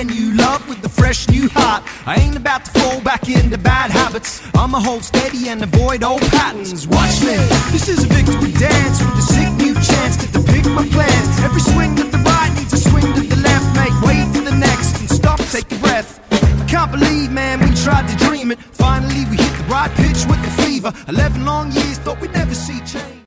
brand new love with a fresh new heart. I ain't about to fall back into bad habits. I'ma hold steady and avoid old patterns. Watch me, this is a victory dance with a sick new chance to depict my plans. Every swing to the right needs a swing to the left. Make way for the next and stop, take a breath. I can't believe, man, we tried to dream it. Finally we hit the right pitch with the fever. 11 long years, thought we'd never see change.